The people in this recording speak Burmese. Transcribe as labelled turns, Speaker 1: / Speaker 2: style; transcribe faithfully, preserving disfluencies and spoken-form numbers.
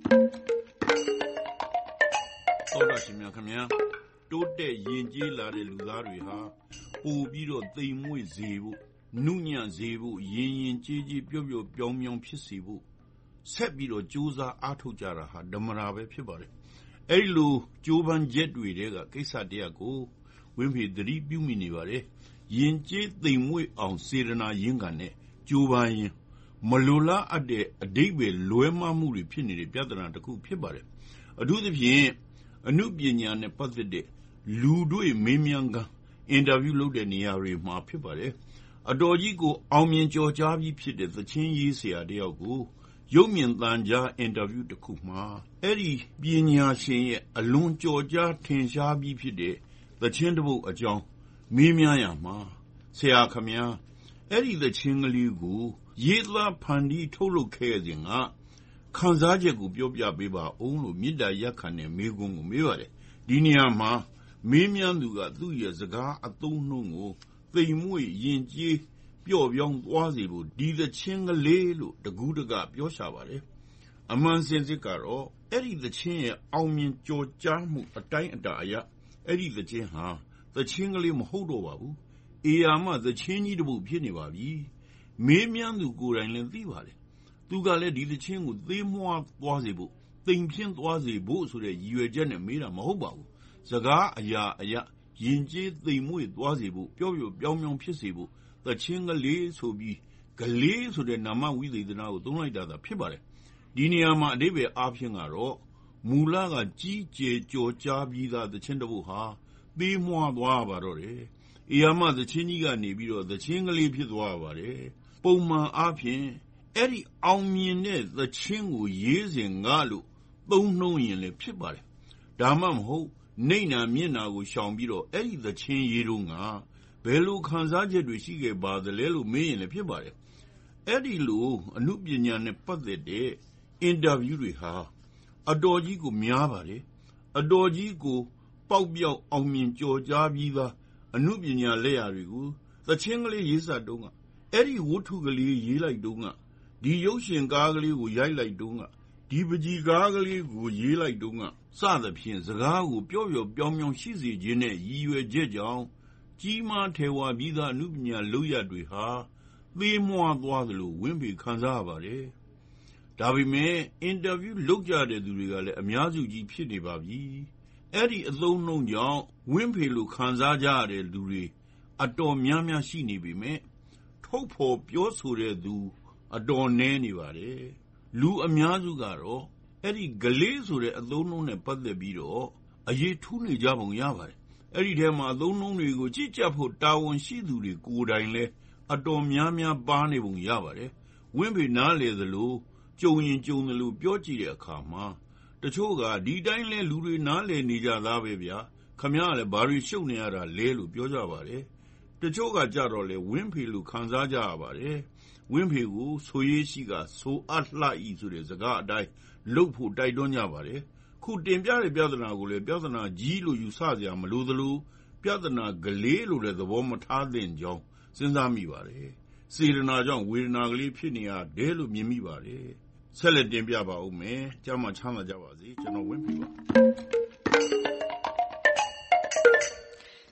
Speaker 1: တော်တာရှင်များခင်ဗျာတိုးတက်ရင်ကျေးလာတဲ့လူသားတွေဟာပို့ပြီးတော့သိမ်မွေ့စေဖို့နုညံ့စေဖို့ရင်ရင်ကျေးကျေးပျော့ပျော့ပြောင်းပြောင်းဖြစ်စေဖို့ဆက်ပြီးတော့ကြိုးစားအားထုတ်ကြတာဟာဓမ္မရာပဲဖြစ်ပါတယ်အဲ့ဒီလိုကြိုးပမ်းချက်တွေတဲကကိစ္စတရကိုဝင်းဖေသတိပြုမိနေပါတယ်ရင်ကျေးသိမ်မွေ့အောင်စေတနာရင်းကန်နဲ့ကြိုးပမ်းရင်မလိုလားအပ်တဲ့အဓိပ္ပာယ်လွဲမှားမှုတွေဖြစ်နေတဲ့ပြဿနာတစ်ခုဖြစ်ပါတယ်အထူးသဖြင့်အနုပညာနဲ့ပတ်သက်တဲ့လူတွေမေးမြန်းခန်းအင်တာဗျူးလုပ်တဲ့နေရာတွေမှာဖြစ်ပါတယ်အတော်ကြီးကိုအောင်မြင်ကြော်ကြားပြီးဖြစ်တဲ့သချင်းရေးဆရာတယောက်ကိုရုပ်မြင်သံကြားအင်တာဗျူးတစ်ခုမှာအဲ့ဒီပညာရှင်ရဲ့အလွန်ကြော်ကြားထင်ရှားပြီးဖြစ်တဲ့သချင်းတစ်ပုဒ်အကြောင်းမေးမြန်းရမှာဆရာခမညာအဲ့ဒီသချင်းကလေးကိုရေးသားဖန်တီးထုတ်လုပ်ခဲ့စဉ်ကခံစားချက်ကိုပြောပြပေးပါအောင်လို့မေတ္တာရက်ခံတဲ့မေးခွန်းကိုမေးပါတယ်ဒီနေရာမှာမေးမြန်းသူကသူ့ရဲ့စကားအသုံးနှုန်းကိုသိမ်မွေ့ယဉ်ကျေးပျော့ပြောင်းသွားစေဖို့ဒီသချင်းကလေးလို့တကူးတကပြောရှာပါတယ်အမှန်စင်စစ်ကတော့အဲ့ဒီသချင်းရဲ့အောင်မြင်ကြော်ကြားမှုအတိုင်းအတာအရအဲ့ဒီသချင်းဟာသချင်းကလေးမဟုတ်တော့ပါဘူးအေယာမသချင်းကြီးတစ်ပုဒ်ဖြစ်နေပါပြီမေးမြန်းသူကိုယ်တိုင်လည်းသိပါတယ်သူကလည်းဒီသချင်းကိုသေးမွှားသွားစေဖို့တိမ်ပြင်းသွားစေဖို့ဆိုတဲ့ရည်ရွယ်ချက်နဲ့မေးတာမဟုတ်ပါဘူးစကားအရာအရာယဉ်ကျေးသိမ်မွေ့သွားစေဖို့ပျော့ပျော့ပြောင်းပြောင်းဖြစ်စေဖို့သချင်းကလေးဆိုပြီးကလေးဆိုတဲ့နာမဝိသေသနာကိုသုံးလိုက်တာသာဖြစ်ပါတယ်ဒီနေရာမှာအဓိပ္ပာယ်အားဖြင့်ကတော့မူလကကြီးကျယ်ကြော်ကြားပြီးသားသချင်းတစ်ပုဒ်ဟာသေးမွှားသွားပါတော့တယ်အေယာမသချင်းကြီးကနေပြီးတော့သချင်းကလေးဖြစ်သွားပါတယ်ပုံမှန်အားဖြင့်အဲ့ဒီအောင်မြင်တဲ့သချင်းကိုရေးစဉ်ကလို့သုံးနှုံးရင်လည်းဖြစ်ပါတယ်ဒါမှမဟုတ်နေနာမျက်နာကိုရှောင်ပြီးတော့အဲ့ဒီသချင်းရေးတော့ကဘယ်လိုခံစားချက်တွေရှိခဲ့ပါသလဲလို့မေးရင်လည်းဖြစ်ပါတယ်အဲ့ဒီလိုအနုပညာနဲ့ပတ်သက်တဲ့အင်တာဗျူးတွေဟာအတော်ကြီးကိုများပါတယ်အတော်ကြီးကိုပေါက်ပြောက်အောင်မြင်ကြော်ကြားပြီးသားအနုပညာလက်ရာတွေကိုသချင်းကလေးရေးစတုံးကအဲ့ဒီဝတ္ထုကလေးရေးလိုက်တုံးကဒီရုပ်ရှင်ကားကလေးကိုရိုက်လိုက်တုံးကဒီပကြီးကားကလေးကိုရေးလိုက်တုံးကစသဖြင့်စကားကိုပျော့ပျော့ပြောင်းပြောင်းရှိစေခြင်းနဲ့ရည်ရွယ်ချက်ကြောင့်ကြီးမားထေဝါပြီးသားအနုပညာလုပ်ရတွေဟာသေးမွှားသွားသလိုဝင်းပေခံစားရပါတယ်ဒါပေမဲ့အင်တာဗျူးလုပ်ကြတဲ့သူတွေကလည်းအများစုကြီးဖြစ်နေပါပြီအဲ့ဒီအသုံးနှုန်းကြောင့်ဝင်းဖေလိုခံစားကြရတဲ့လူတွေအတော်များများရှိနေပေမဲ့ထုတ်ဖော်ပြောဆိုတဲ့သူအတော်နည်းနေပါတယ်လူအများစုကတော့အဲ့ဒီဂလေးဆိုတဲ့အသုံးနှုန်းနဲ့ပတ်သက်ပြီးတော့အရေးထူးနေကြပုံရပါတယ်အဲ့ဒီထဲမှာအသုံးနှုန်းတွေကိုကြည့်ကြဖို့တာဝန်ရှိသူတွေကိုယ်တိုင်လဲအတော်များများပါနေပုံရပါတယ်ဝင်းဖေနားလေသလိုကြုံရင်ကြုံသလိုပြောကြည့်တဲ့အခါမှာတချို့ကဒီတိုင်းလဲလူတွေနားလေနေကြသားပဲဗျာခမရလည်းဘာတွေရှုပ်နေရတာလဲလို့ပြောကြပါတယ်တချို့ကကြတော့လေဝင်းဖေလို့ခံစားကြရပါတယ်ဝင်းဖေကိုဆိုရေးရှိကဆိုအပ်လှဤဆိုတဲ့စကားအတိုင်းလှုပ်ဖို့တိုက်တွန်းကြပါတယ်ခုတင်ပြတဲ့ပြဿနာကိုလည်းပြဿနာကြီးလို့ယူဆစရာမလိုသလိုပြဿနာကလေးလို့လည်းသဘောမထားသင့်ကြောင်းစဉ်းစားမိပါတယ်စေတနာကြောင့်ဝေဒနာကလေးဖြစ်နေရတယ်လို့မြင်မိပါတယ်ဆက်လက်တင်ပြပါဦးမယ်ကျမ်းမာချမ်းသာကြပါစေကျွန်တော်ဝင်းဖေပါ